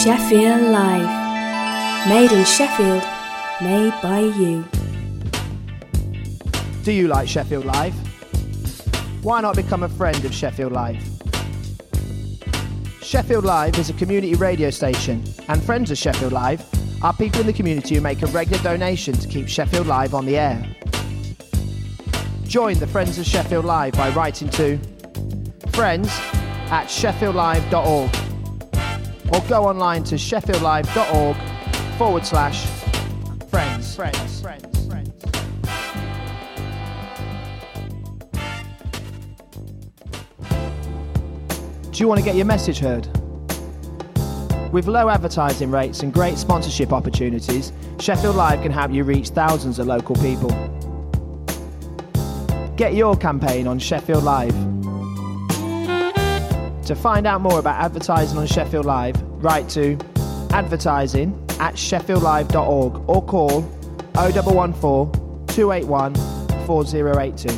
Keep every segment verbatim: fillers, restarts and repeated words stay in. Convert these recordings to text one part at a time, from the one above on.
Sheffield Live. Made in Sheffield, made by you. Do you like Sheffield Live? Why not become a friend of Sheffield Live? Sheffield Live is a community radio station, and friends of Sheffield Live are people in the community who make a regular donation to keep Sheffield Live on the air. Join the Friends of Sheffield Live by writing to friends at sheffield live dot org or go online to sheffieldlive.org forward slash friends. Friends, friends, friends. Do you want to get your message heard? With low advertising rates and great sponsorship opportunities, Sheffield Live can help you reach thousands of local people. Get your campaign on Sheffield Live. To find out more about advertising on Sheffield Live, write to advertising at sheffield live dot org or call oh one one four, two eight one, four oh eight two.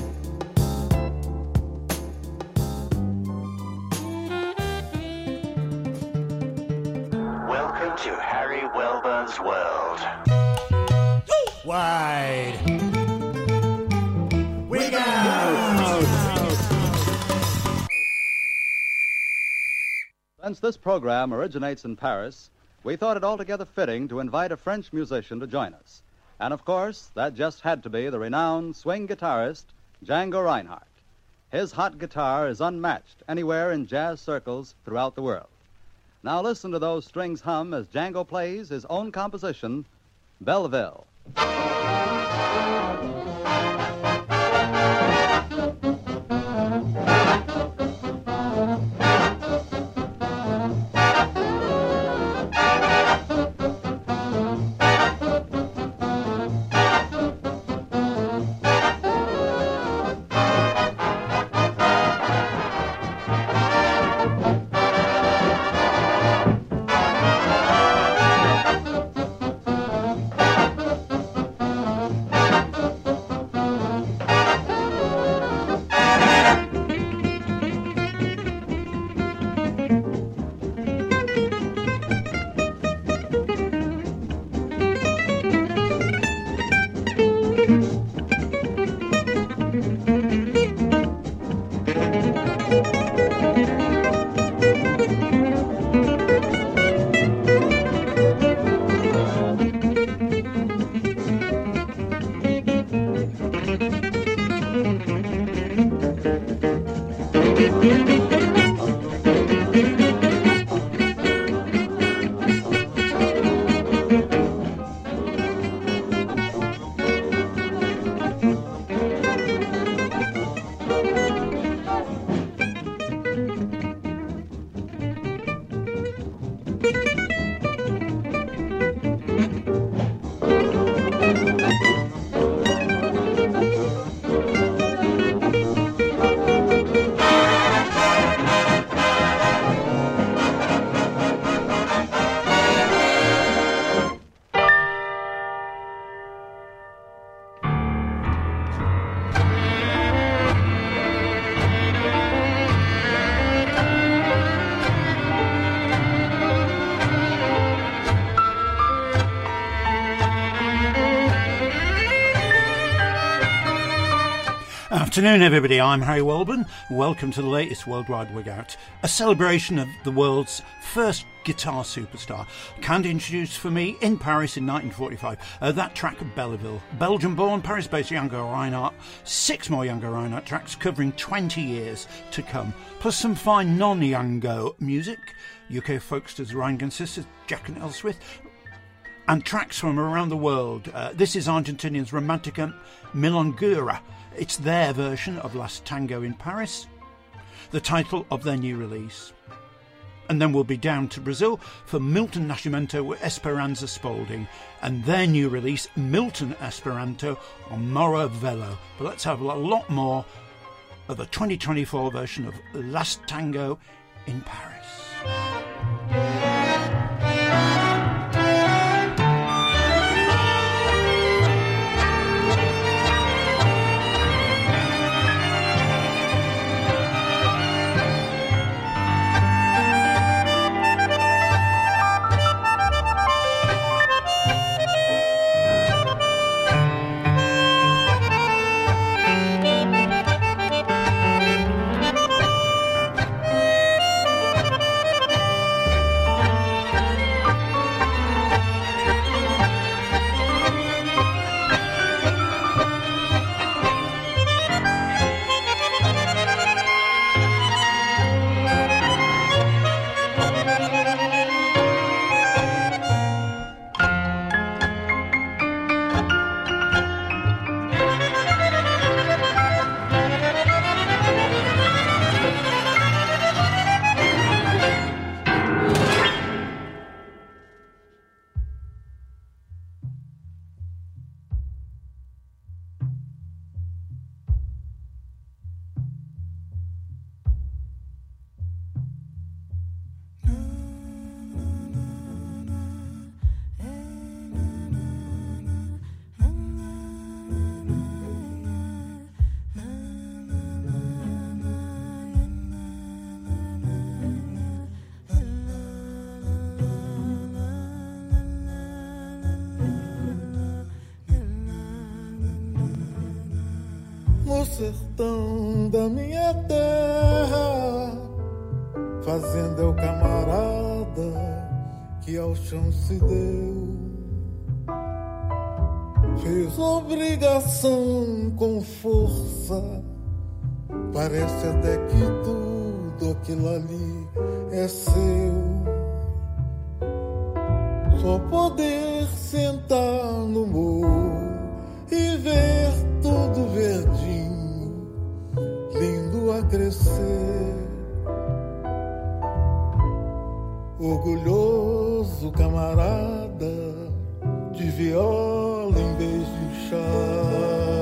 Welcome to Harry Welburn's world. Wide. We go. Since this program originates in Paris, we thought it altogether fitting to invite a French musician to join us. And of course, that just had to be the renowned swing guitarist, Django Reinhardt. His hot guitar is unmatched anywhere in jazz circles throughout the world. Now listen to those strings hum as Django plays his own composition, Belleville. Afternoon, everybody. I'm Harry Welburn. Welcome to the latest Worldwide Wig Out, a celebration of the world's first guitar superstar. Candy introduced for me in Paris in nineteen forty-five. Uh, that track, Belleville. Belgium-born, Paris-based Django Reinhardt. Six more Django Reinhardt tracks covering twenty years to come. Plus some fine non-Django music. U K folksters Ryan Sisters, Jack and Elswith. And tracks from around the world. Uh, this is Argentinians Romantica Milonguera. It's their version of Last Tango in Paris, the title of their new release. And then we'll be down to Brazil for Milton Nascimento with Esperanza Spalding and their new release, Milton Esperanto on Mora Velo. But let's have a lot more of the twenty twenty-four version of Last Tango in Paris. sertão da minha terra, fazenda é o camarada que ao chão se deu. Fez obrigação com força, parece até que tudo aquilo ali é seu. Só poder sentar no morro e ver tudo verdinho, lindo a crescer. Orgulhoso camarada, de viola em vez de enxada.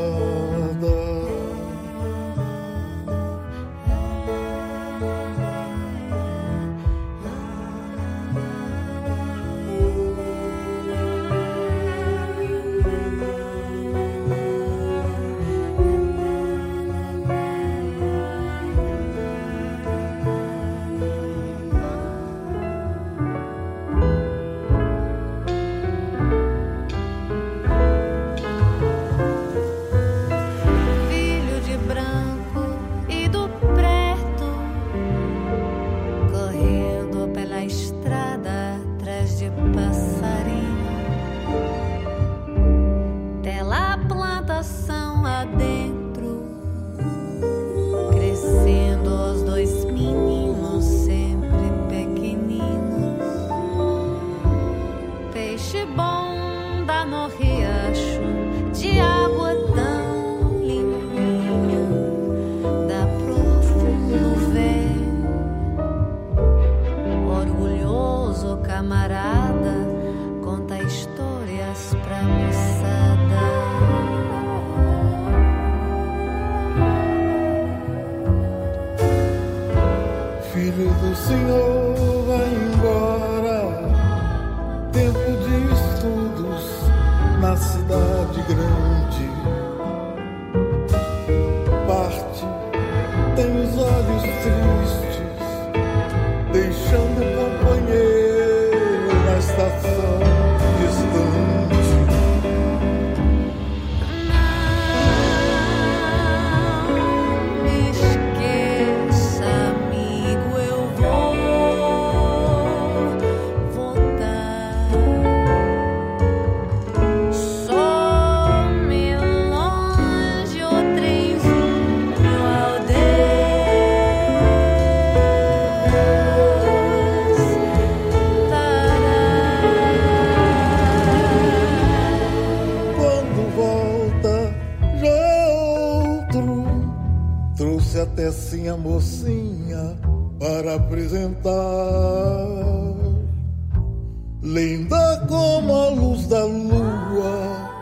Linda como a luz da lua,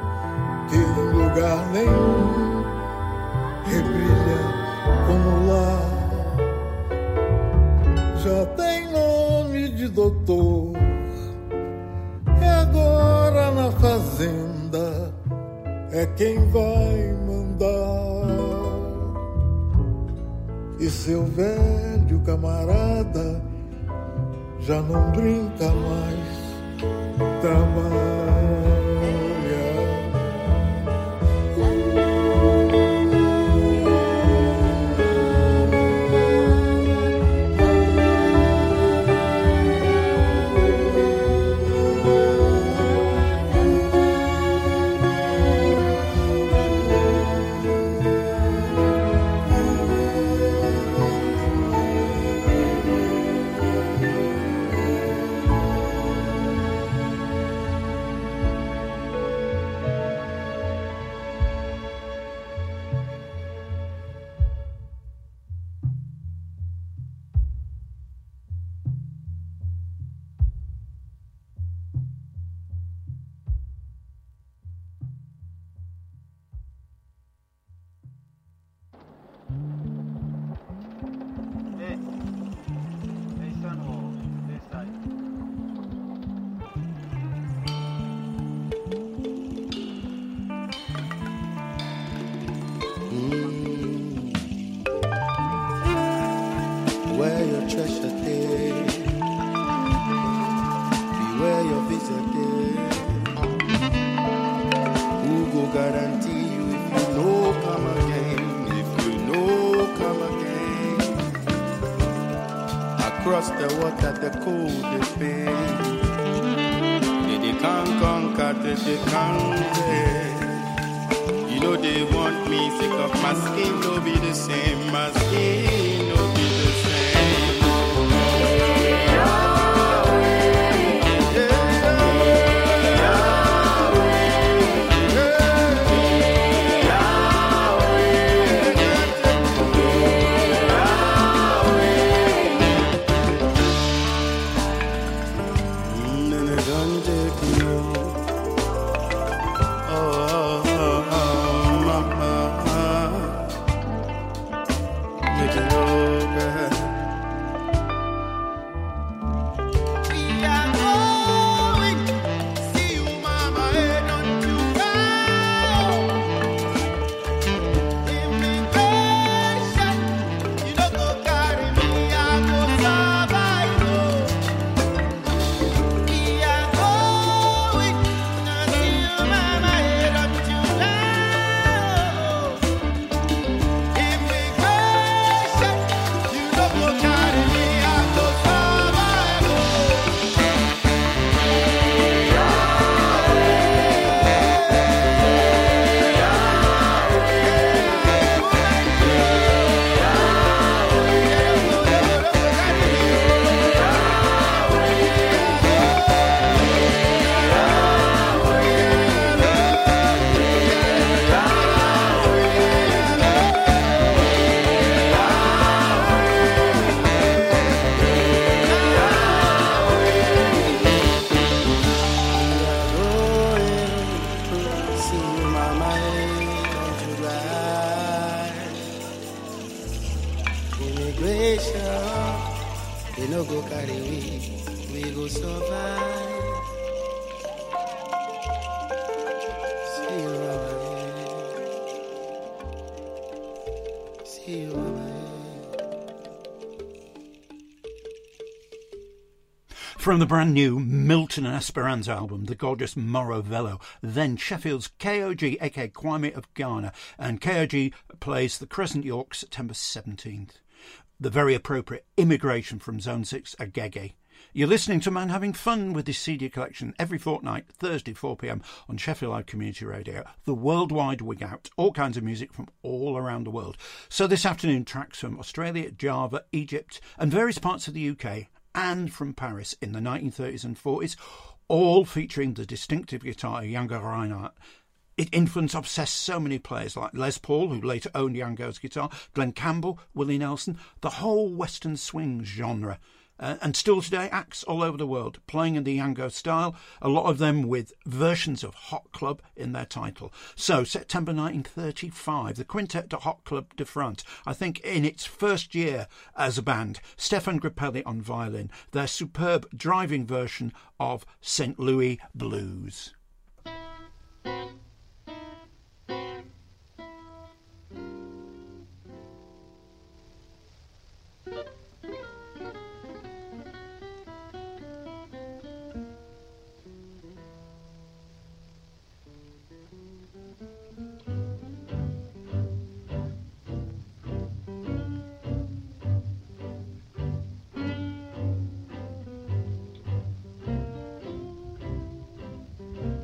que em lugar nenhum rebrilha como lá. Já tem nome de doutor, e agora na fazenda é quem vai mandar. E seu velho camarada já não brinca mais, trabalha. matter what that the cold depends. Did they can't conquer, did they conquer. You know they want me sick of my skin, no be the same, my skin no be the same. From the brand new Milton and Esperanza album, the gorgeous Morro Velo, then Sheffield's K O G, aka Kwame of Ghana, and K O G plays the Crescent York September seventeenth. The very appropriate Immigration from Zone six, Agege. You're listening to Man Having Fun with his C D collection every fortnight, Thursday four p m on Sheffield Live Community Radio, the worldwide wig out, all kinds of music from all around the world. So this afternoon, tracks from Australia, Java, Egypt and various parts of the U K, and from Paris in the nineteen thirties and forties, all featuring the distinctive guitar of Django Reinhardt. It influenced, obsessed so many players like Les Paul, who later owned Django's guitar, Glenn Campbell, Willie Nelson, the whole Western swing genre. Uh, and still today, acts all over the world, playing in the Django style, a lot of them with versions of Hot Club in their title. So, September nineteen thirty-five, the Quintet de Hot Club de France, I think in its first year as a band, Stefan Grappelli on violin, their superb driving version of Saint Louis Blues. Thank you.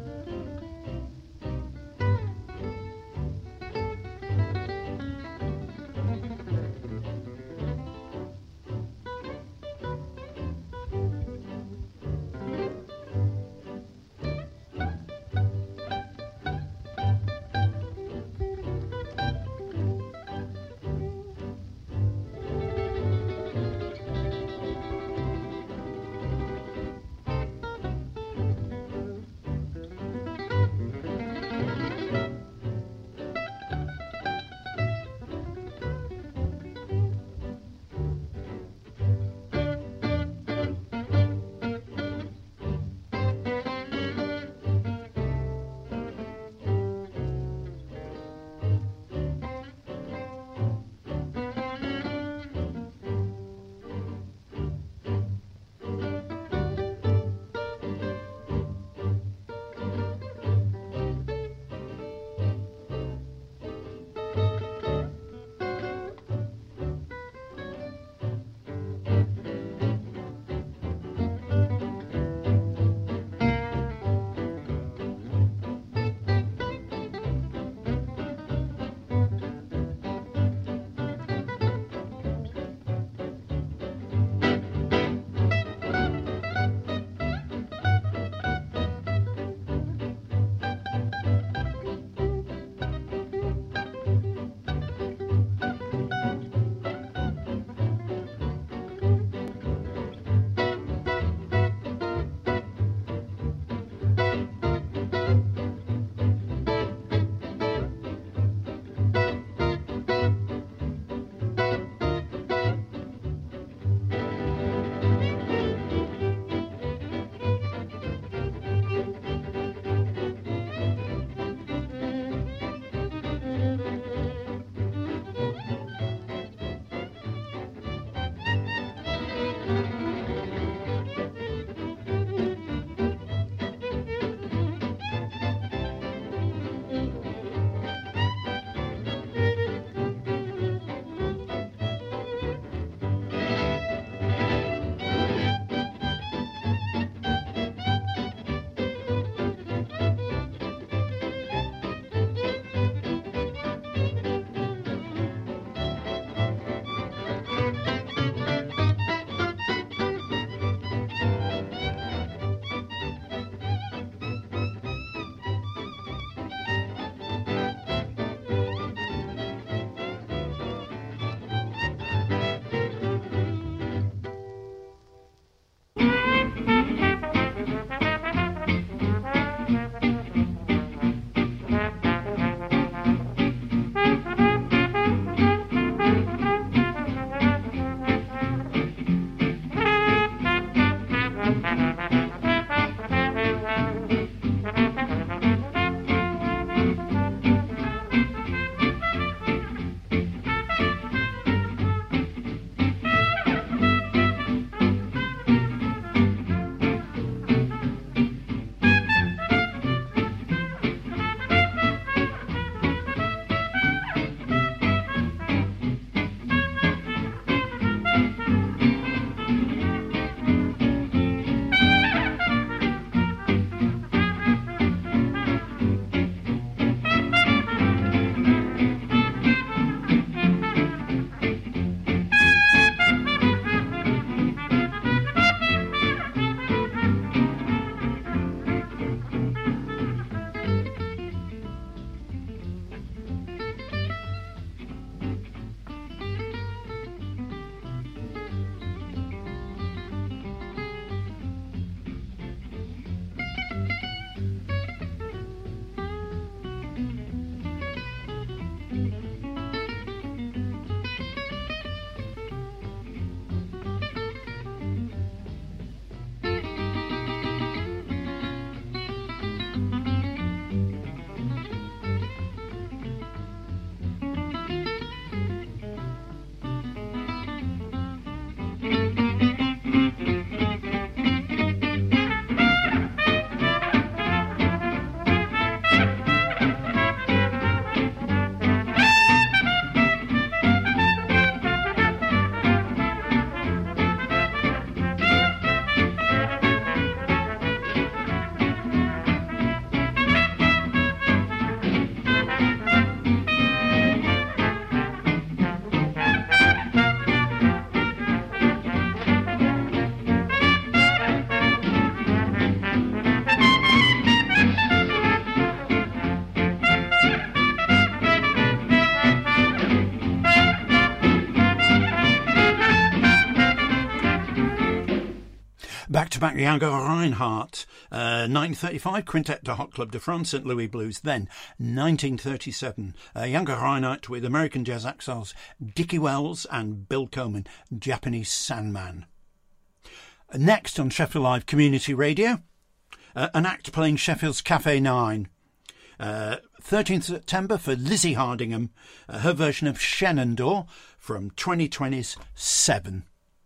back-to-back Django Reinhardt. Uh, nineteen thirty-five, Quintet de Hot Club de France, Saint Louis Blues. Then, nineteen thirty-seven, uh, Django Reinhardt with American jazz exiles Dickie Wells and Bill Coleman, Japanese Sandman. Next on Sheffield Live Community Radio, uh, an act playing Sheffield's Cafe nine. Uh, thirteenth September for Lizzie Hardingham, uh, her version of Shenandoah from twenty twenty's Seven.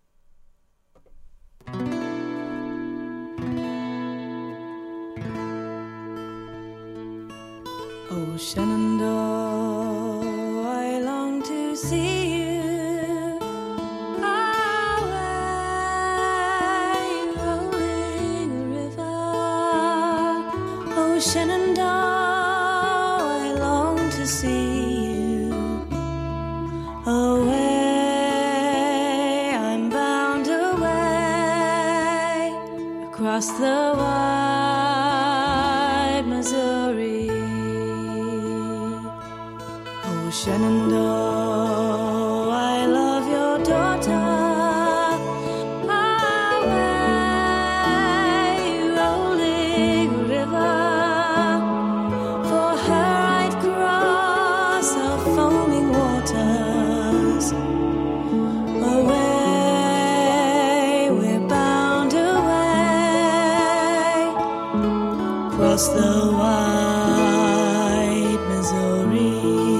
Oh, Shenandoah, I long to see you. Away, rolling river. Oh, Shenandoah, I long to see you. Away, I'm bound away across the wide Missouri. Shenandoah, I love your daughter. Away, rolling river. For her I'd cross the foaming waters. Away, we're bound away across the wide Missouri.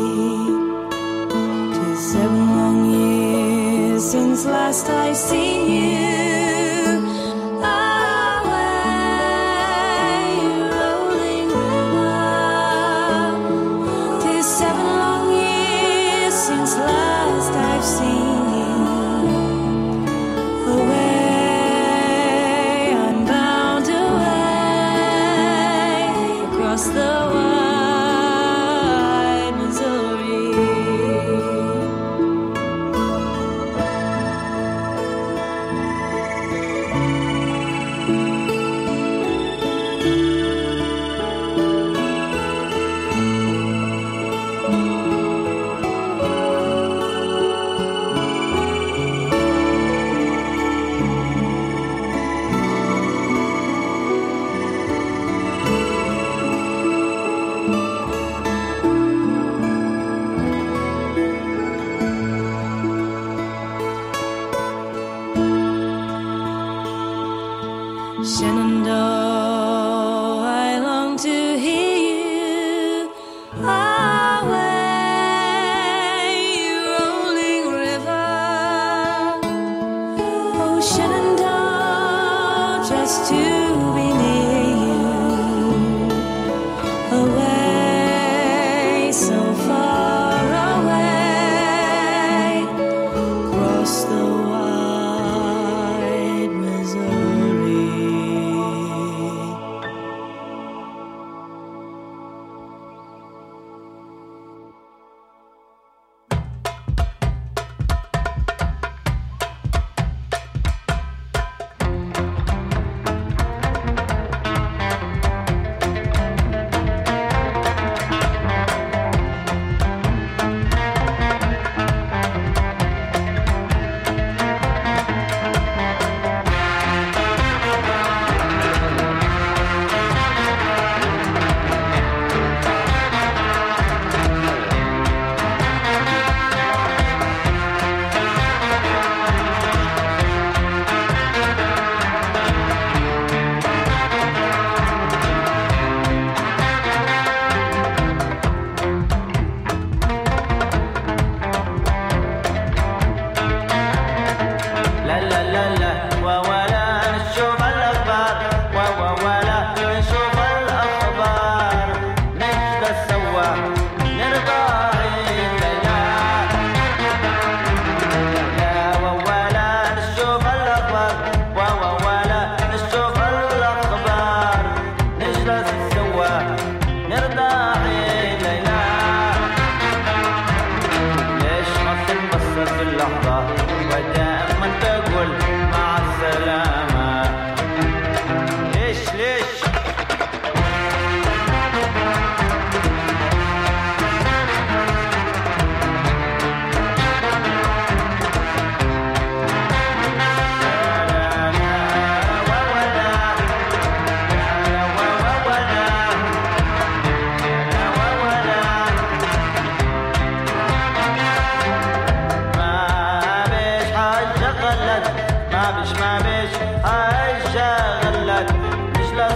Seven long years since last I seen you. Away, rolling river. 'Tis seven long years since last I've seen you. Away, I'm bound away across the wide Missouri. Shenandoah, I long to hear you. Away, rolling river. Oh, Shenandoah, just to be near you. Away, so far away, across the wide Missouri. اللحظة ودائما تقول مع السلامة.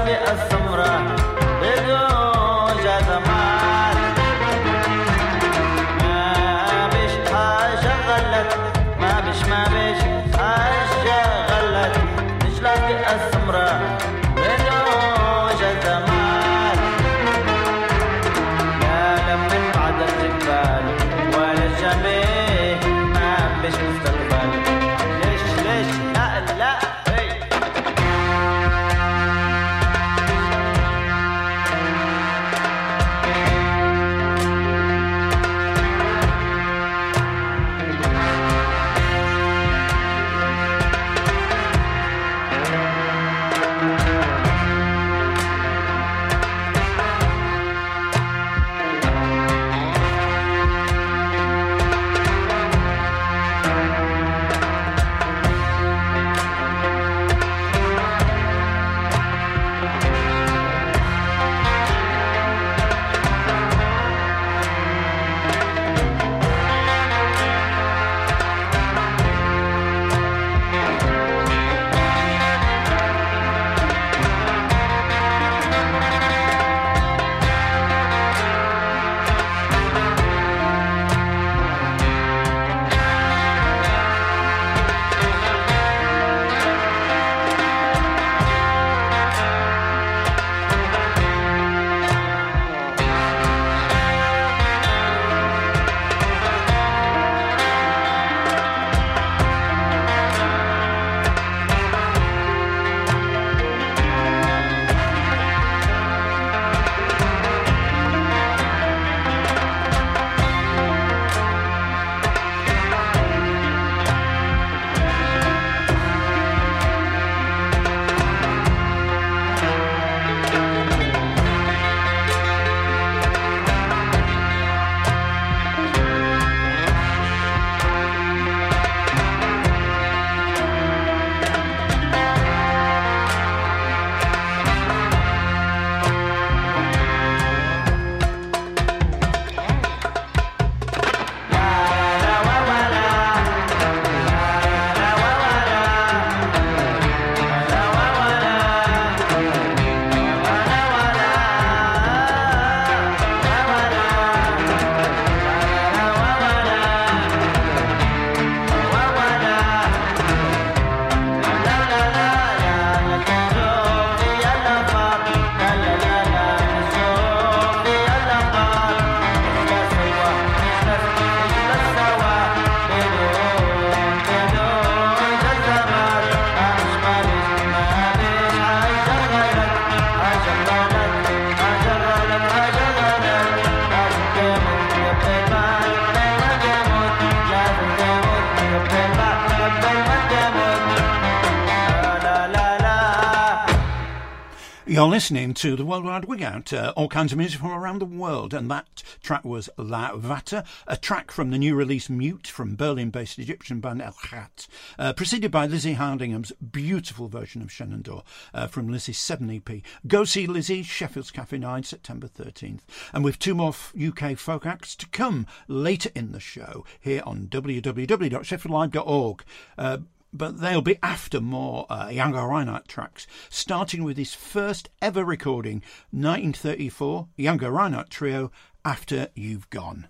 You're listening to the Worldwide Wig Out, uh, all kinds of music from around the world, and that track was La Vata, a track from the new release Mute from Berlin-based Egyptian band El Khat, uh, preceded by Lizzie Hardingham's beautiful version of Shenandoah uh, from Lizzie's seven E P. Go see Lizzie, Sheffield's Cafe nine, September thirteenth. And with two more U K folk acts to come later in the show here on w w w dot sheffield live dot org. Uh, But they'll be after more uh, Django Reinhardt tracks, starting with his first ever recording, nineteen thirty-four, Django Reinhardt Trio, After You've Gone.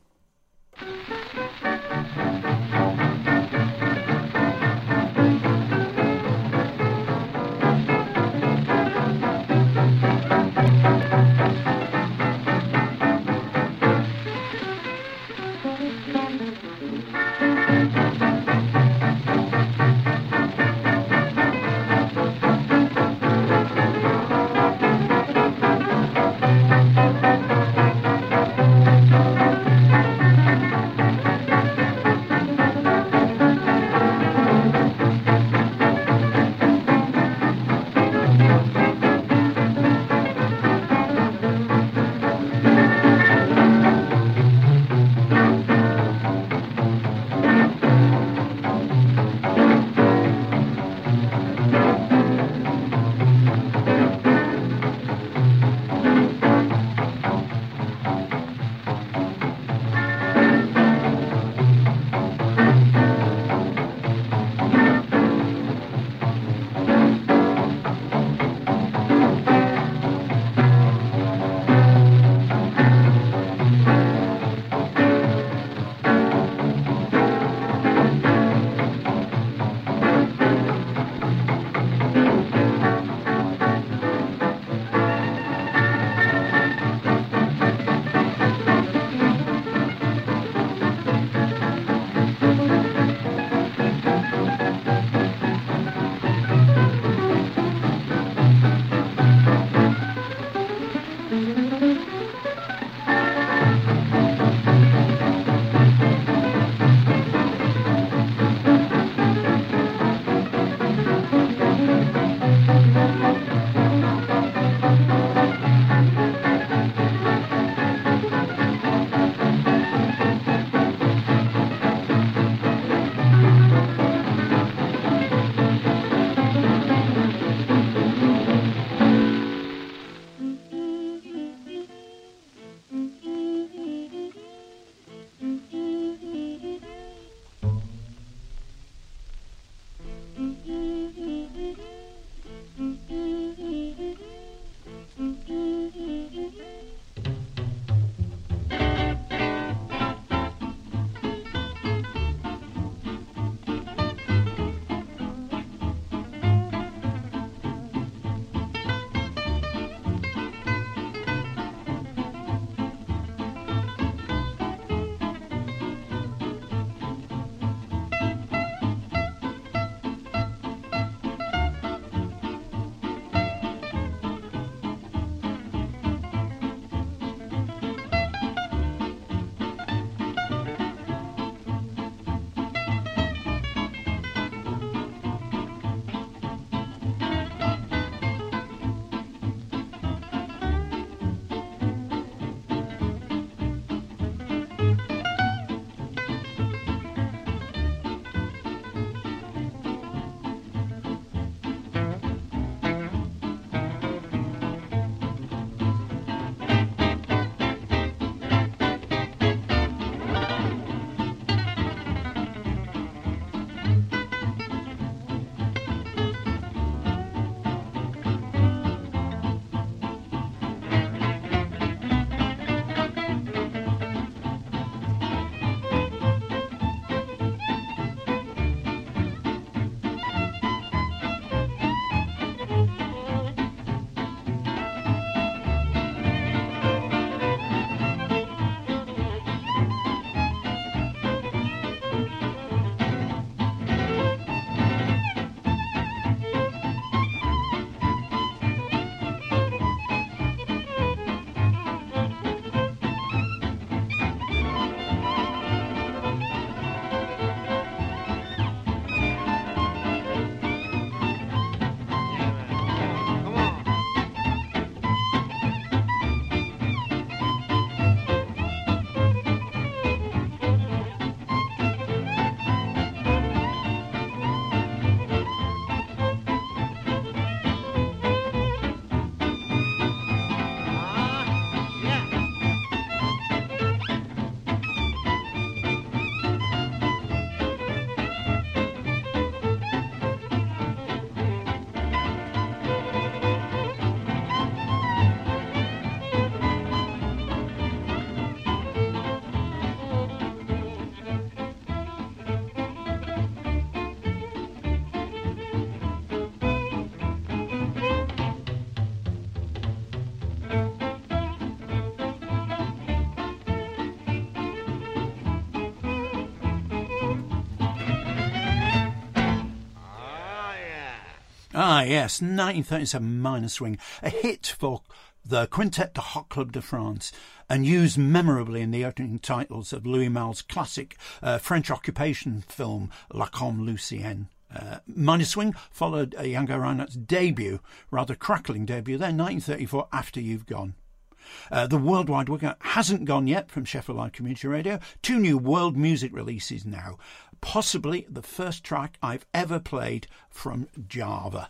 Ah, yes, nineteen thirty-seven Minor Swing, a hit for the Quintet de Hot Club de France, and used memorably in the opening titles of Louis Malle's classic uh, French occupation film La Comme Lucienne. Uh, Minor Swing followed uh, Django Reinhardt's debut, rather crackling debut, then nineteen thirty-four, After You've Gone. Uh, the Worldwide Workout hasn't gone yet from Sheffield Live Community Radio. Two new world music releases now. Possibly the first track I've ever played from Java.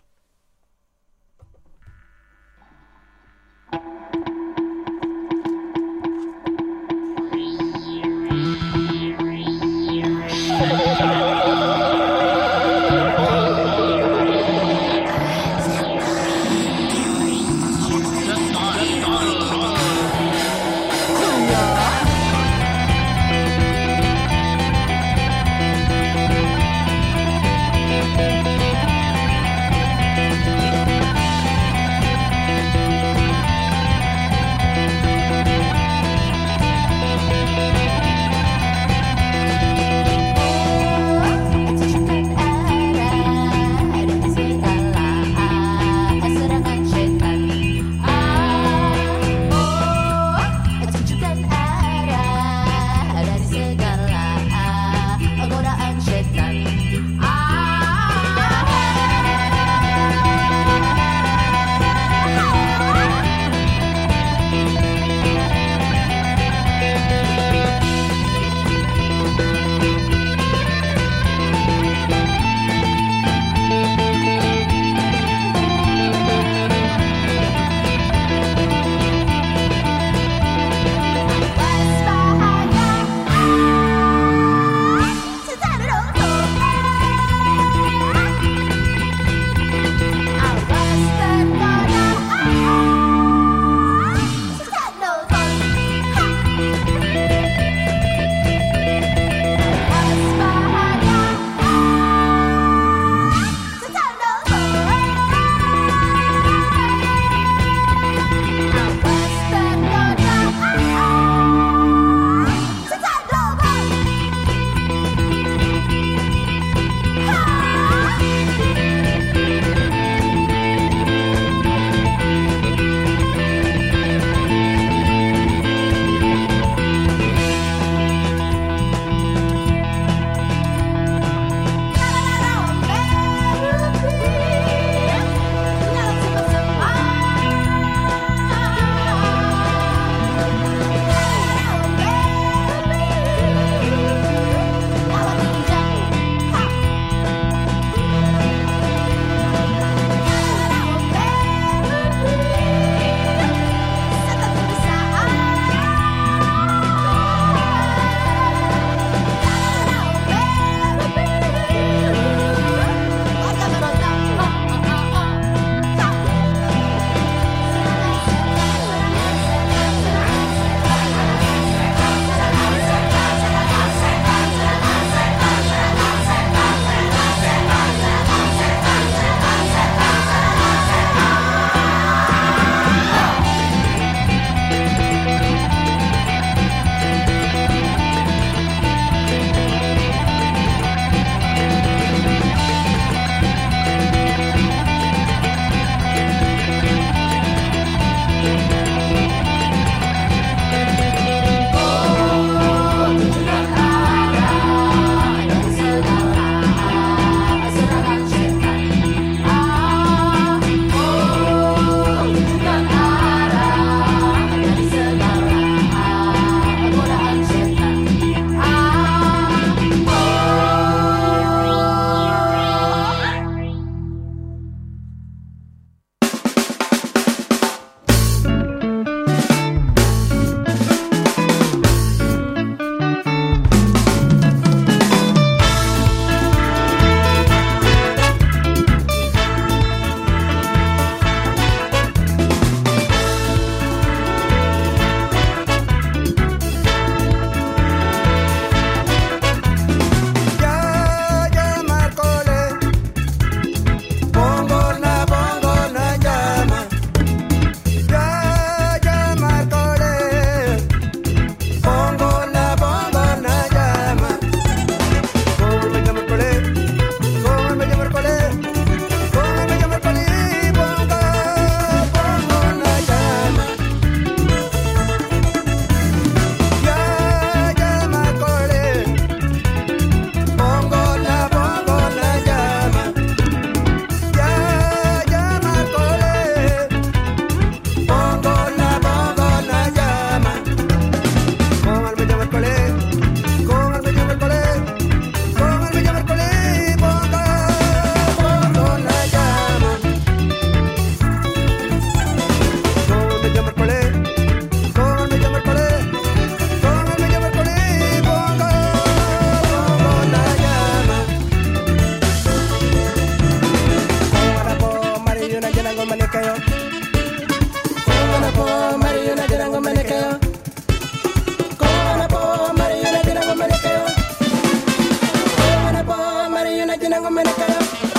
Kogana po Mariana Girango Menekeo. Kogana po Mariana Girango Menekeo. Kogana po Mariana Girango Menekeo.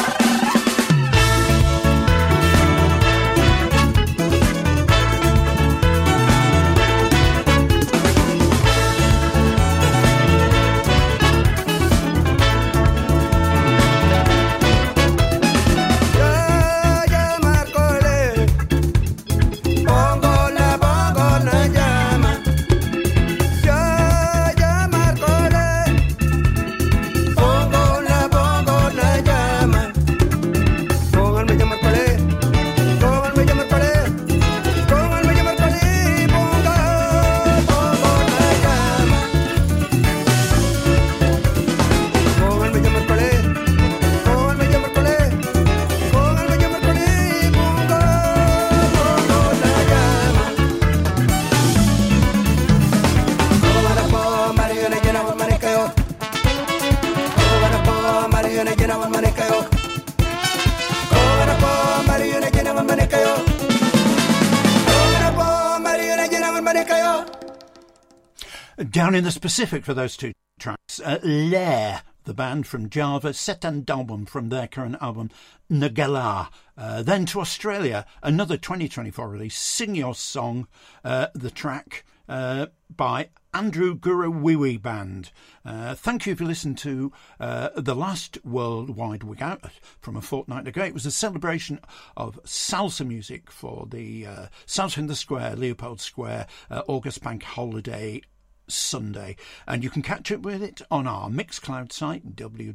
Down in the Pacific for those two tracks, uh, Lair, the band from Java, Setan Dalbum from their current album Nagala. Uh, then to Australia, another twenty twenty-four release, Sing Your Song, uh, the track uh, by Andrew Gurawiwi Band. Uh, thank you for listening to uh, the last Worldwide Wig Out from a fortnight ago. It was a celebration of salsa music for the uh, Salsa in the Square, Leopold Square, uh, August Bank Holiday Sunday, and you can catch up with it on our Mixcloud site,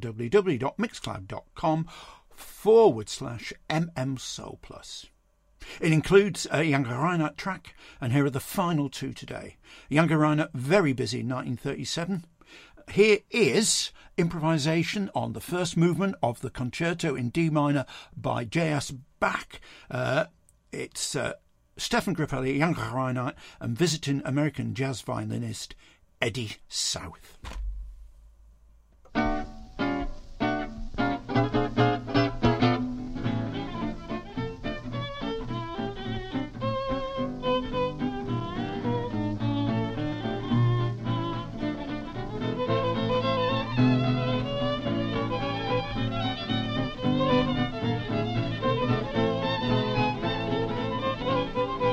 www.mixcloud.com forward slash mmsoulplus. It includes a Younger Reinhardt track, and here are the final two today. Younger Reinhardt, very busy in nineteen thirty-seven. Here is improvisation on the first movement of the Concerto in D minor by J S Bach. Uh, it's uh, Stefan Grappelli, Younger Reinhardt, and visiting American jazz violinist Eddie South.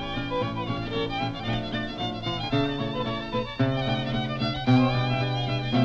Thank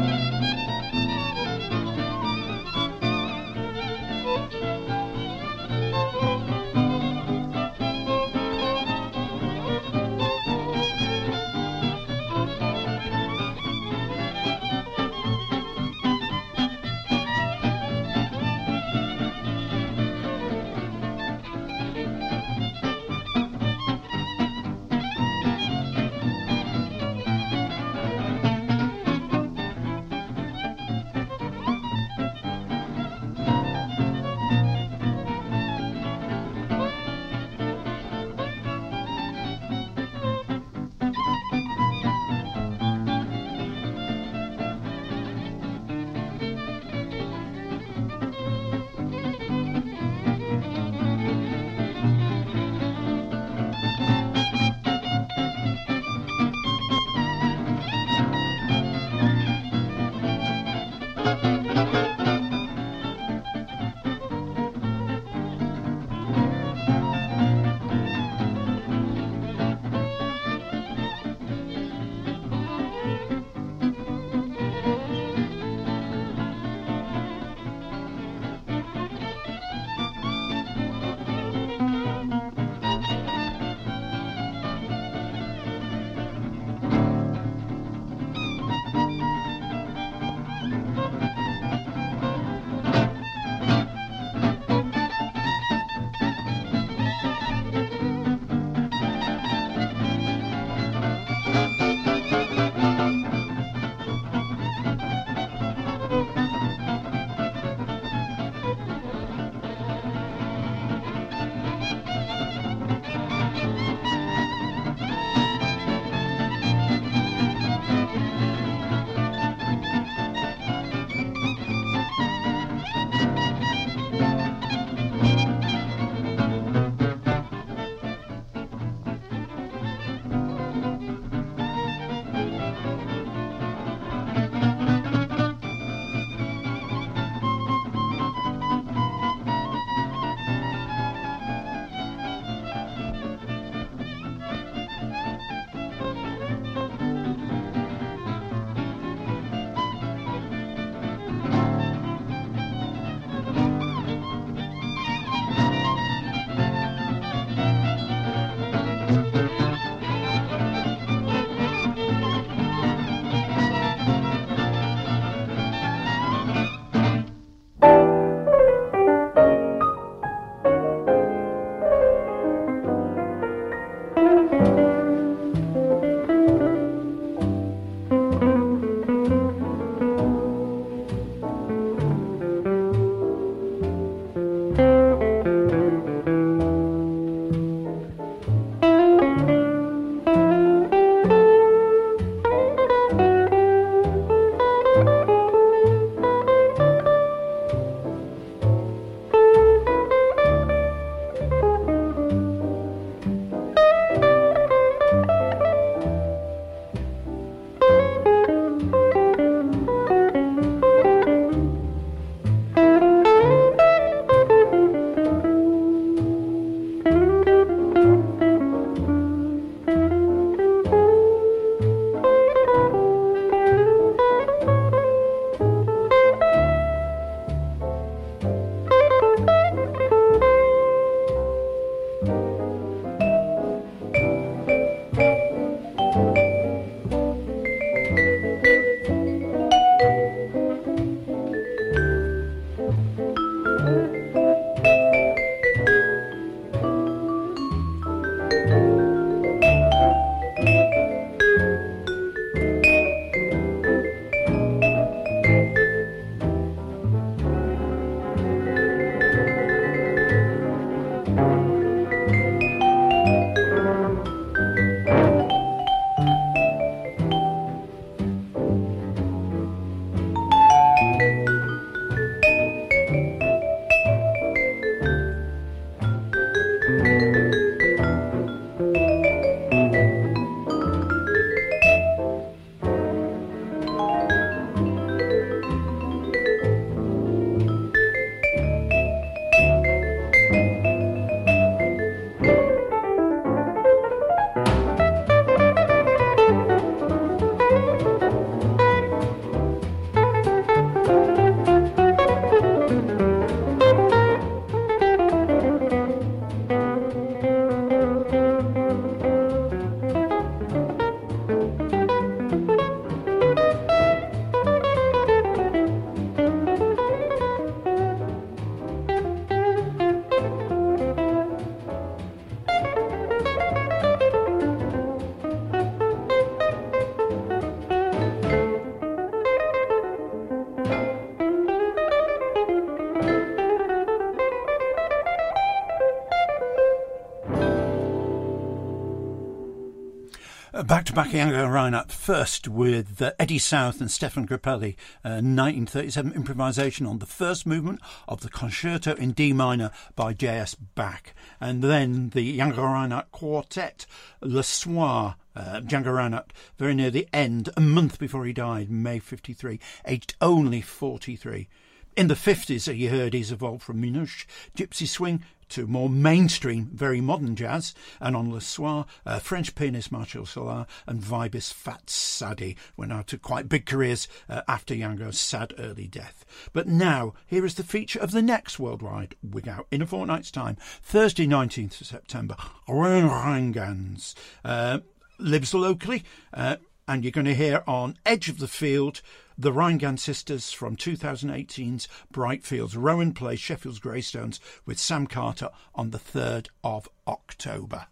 Back-to-back Django Reinhardt, first with uh, Eddie South and Stefan Grappelli, uh, nineteen thirty-seven improvisation on the first movement of the Concerto in D minor by J S Bach. And then the Django Reinhardt Quartet, Le Soir, uh, Django Reinhardt, very near the end, a month before he died, May fifty-three, aged only forty-three. In the fifties, you heard he's evolved from Minouche, gypsy swing, to more mainstream, very modern jazz, and on Le Soir, uh, French pianist Martial Solar and vibist Fat Sadie went out to quite big careers uh, after Django's sad early death. But now, here is the feature of the next Worldwide Wig Out in a fortnight's time, Thursday nineteenth of September, Rowan Rheingans uh, lives locally, uh, and you're going to hear on Edge of the Field, the Rheingans Sisters from twenty eighteen's Brightfields. Rowan plays Sheffield's Greystones with Sam Carter on the third of October.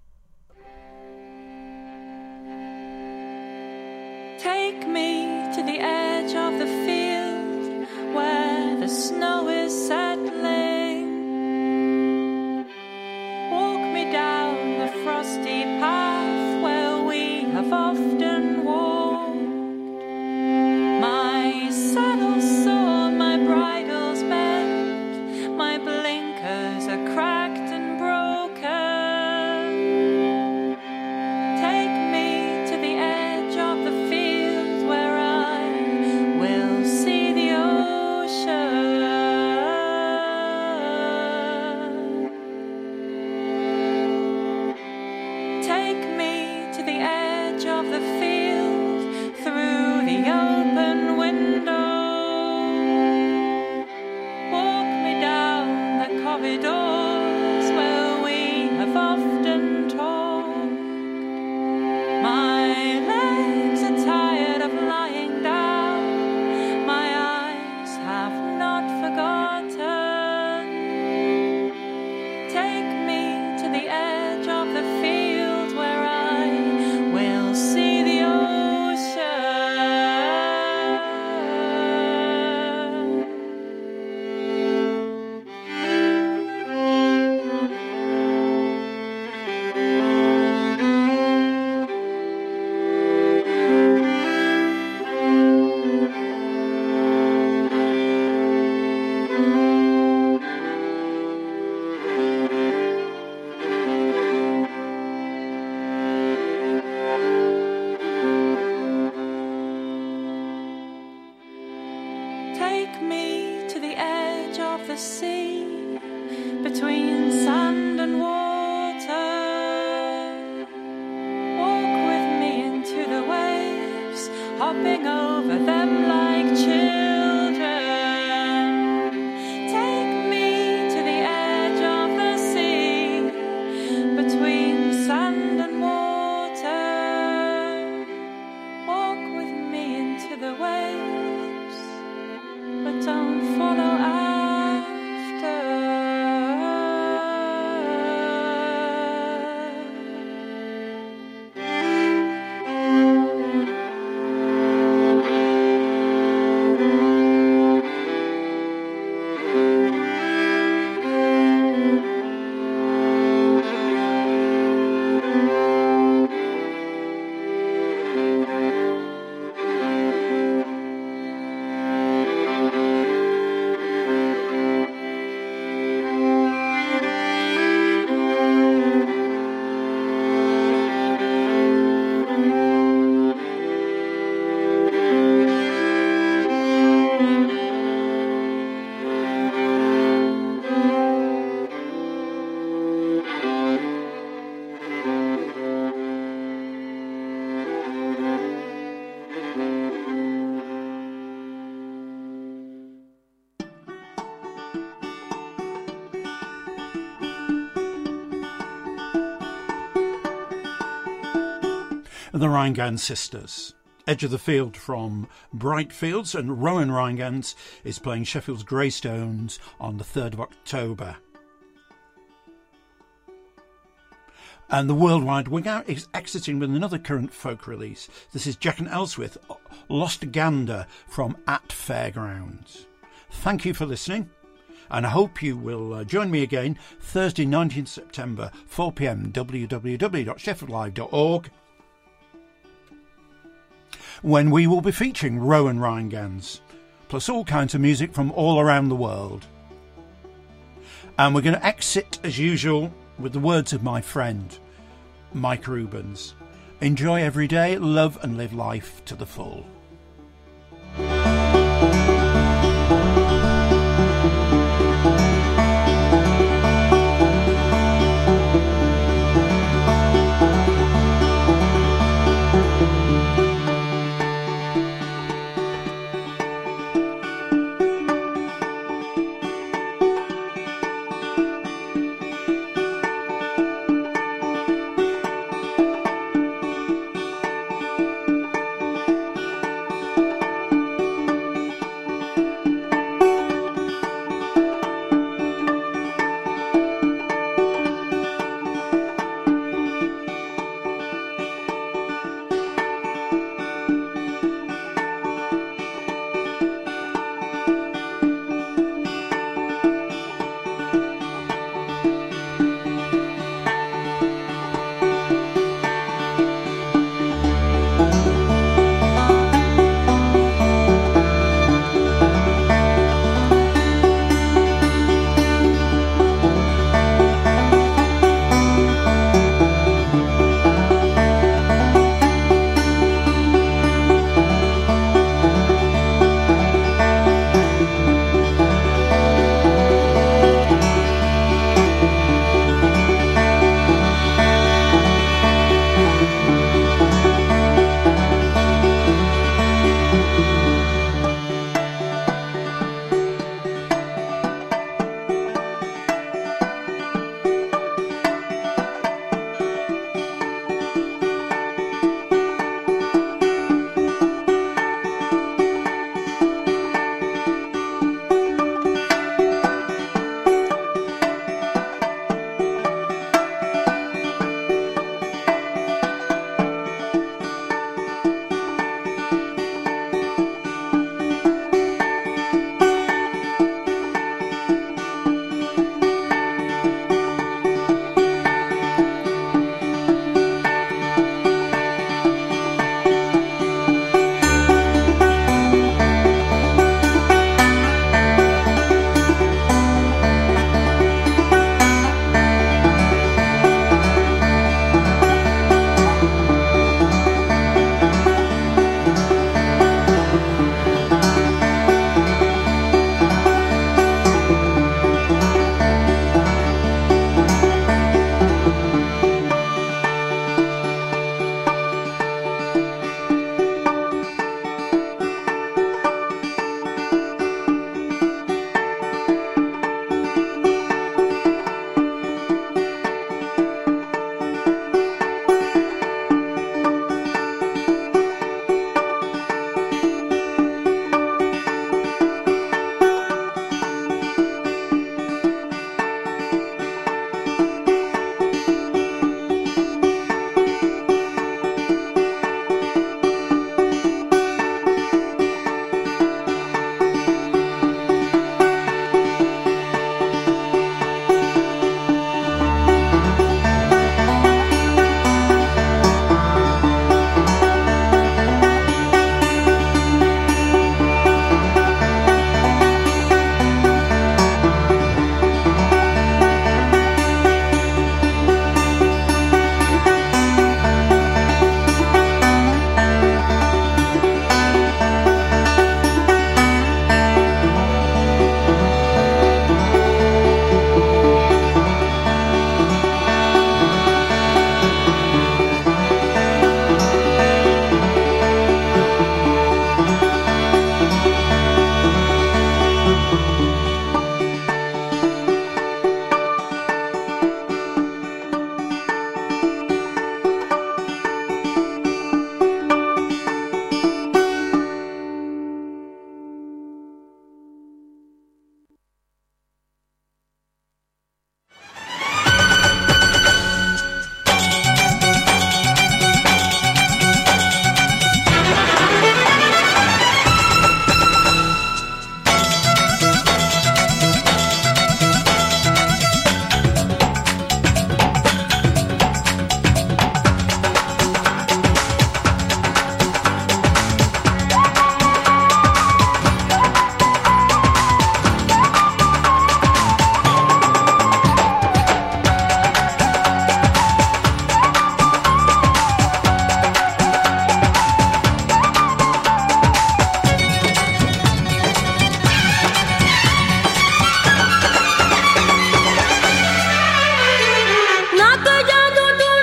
Take me to the edge of the field where the snow is settling. Walk me down the frosty path where we have often walked. My saddle's sore, my bridle's bent, my blinkers are cracked and broken. Take me to the edge of the field where I will see the ocean. Take me to the edge of the field through the open window. Walk me down the corridors where we have often talked. My legs are tired of lying down. My eyes have not forgotten. Take me to the edge of the field where I will see the ocean. Take me to the edge of the sea, between sand and water. Walk with me into the waves, hopping over them like children. Take me to the edge of the sea, between sand and water. Walk with me into the waves, but don't follow after. The Rheingans Sisters. Edge of the Field from Brightfields, and Rowan Rheingans is playing Sheffield's Greystones on the third of October. And the Worldwide Wig Out is exiting with another current folk release. This is Jack and Ellsworth, Lost Gander from At Fairgrounds. Thank you for listening, and I hope you will uh, join me again Thursday nineteenth of September, four p m, w w w dot sheffield live dot org. when we will be featuring Rowan Rheingans, plus all kinds of music from all around the world. And we're going to exit, as usual, with the words of my friend, Mike Rubens. Enjoy every day, love and live life to the full.